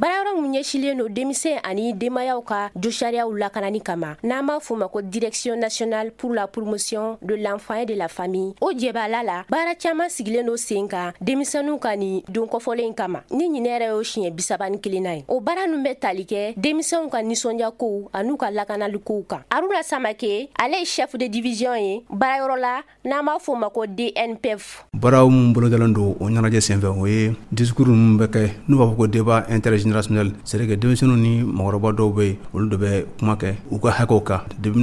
Barayɔrɔ mun ɲɛsilen no denmisɛn ani denbayaw ka josariyaw lakanani kama n'an b'a fɔ ma ko Direction nationale pour la promotion de l'enfant et de la famille. O jɛbala la baara caman sigilen do sen kan denmisɛnninw ka ni don kɔfɔlen kama ni ɲinɛ yɛrɛ y'o siɲɛ 31 ye. O baara nun bɛ tali kɛ denmisɛnw ka nisɔndiya kow an'u ka lakanali kow kan. Aruna Samake ale ye chef de division ye barayɔrɔ la n'an b'a fɔ ma ko DNPF. Baaraw mun bolodalen do o ɲɛnajɛ senfɛ o ye discours mun bɛ kɛ n'u b'a fɔ ko débat intergénérationnel c'est à dire que denmisɛnninw ni mɔgɔkɔrɔba dɔw bɛ yen olu de bɛ kuma kɛ u ka hakɛw kan depuis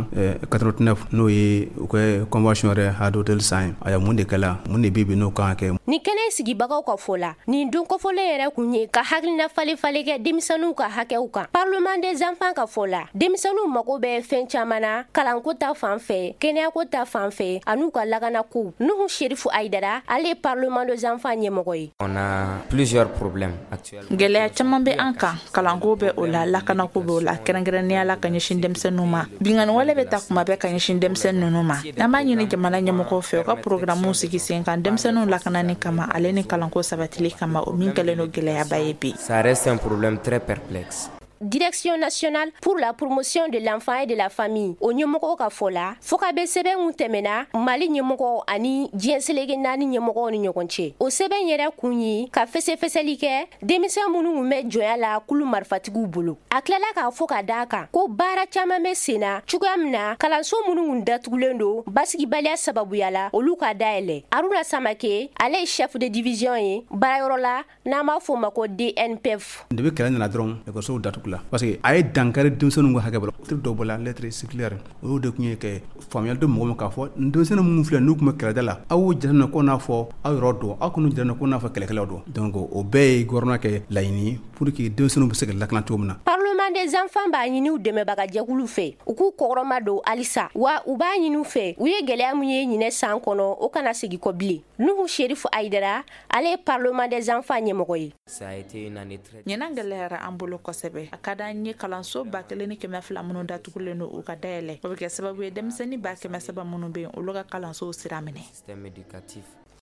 1989 n'o ye u ka convention yɛrɛ adopteli san ye a ye mun de kɛla mun de bi n'o kan ka kɛ. Ni kɛnɛ sigibagaw ka fɔ la nin don kɔfɔlen yɛrɛ kun ye ka hakilina falen kɛ denmisɛnninw ka hakɛw kan. Parlement des enfants ka fɔ la denmisɛnninw mago bɛ fɛn caman na kalanko ta fan fɛ kɛnɛyako ta fan fɛ an'u ka lakanako. Nuhu Sherifu Aidara ale Parlement des enfants ɲɛmɔgɔ ye. On a plusieurs problèmes actuellement. Gɛlɛya caman bɛ an kan kalanko bɛ o la lakanako bɛ o la kɛrɛnkɛrɛnnenya la ka ɲɛsin denmisɛnninw ma. Bingani wale bɛ ta kuma bɛɛ ka ɲɛsin denmisɛnnin ninnu ma. N'an b'a ɲini jamana ɲɛmɔgɔw fɛ u ka programmew sigi sen kan denmisɛnninw lakanani kama ale ni kalanko sabatili kama o min kɛlen do gɛlɛyaba ye bi. Ça reste un problème très perplexe. Direction nationale pour la promotion de l'enfant et de la famille o ɲɛmɔgɔw ka fɔ la fo ka bɛ sɛbɛn mun tɛmɛna Mali ɲɛmɔgɔw ani diɲɛ selege 4 ɲɛmɔgɔw ni ɲɔgɔn cɛ. O sɛbɛn yɛrɛ kun ye ka fɛsɛfɛsɛli kɛ denmisɛn minnu kun bɛ jɔnya la kulu marifatigiw bolo. A tilala k'a fɔ ka d'a kan ko baara caman bɛ sen na cogoya min na kalanso minnu kun datugulen do basigibaliya sababuya la olu ka dayɛlɛ. Aruna Samake ale ye chef de division ye barayɔrɔ la n'an b'a fɔ ma ko DNPF. Depuis kɛlɛ nana dɔrɔn école datugu parce que a ye dankari denmisɛnninw ka hakɛ bolo tiri dɔw bɔla lettre circulaire o y'o de kun ye kɛ faamuyali de mɔgɔ min k'a fɔ denmisɛnnin minnu filɛ n'u tun bɛ kɛlɛda la aw y'o jate minɛ ko n'a fɔ aw yɔrɔ don aw kɔni jate minɛ ko n'a fɔ kɛlɛkɛlaw don donc o bɛɛ ye gouvernement kɛ laɲini pour que denmisɛnninw bɛ se ka lakana cogo min na. Parlement des enfants b'a ɲini u dɛmɛbaga jɛkulu fɛ u k'u kɔkɔrɔma don halisa wa u b'a ɲini u fɛ u ye gɛlɛya mun ye ɲinɛ san kɔnɔ o kana segin kɔ bilen. Nuhu Sherifu Aidara ale ye Parlement des enfants ɲɛmɔgɔ ye. Ɲinan gɛlɛyara an bolo kosɛbɛ a ka d'an ye kalanso 1200 minnu datugulen do u ka dayɛlɛ o bɛ kɛ sababu ye denmisɛnnin 300,000 minnu bɛ yen olu ka kalansow sira minɛ.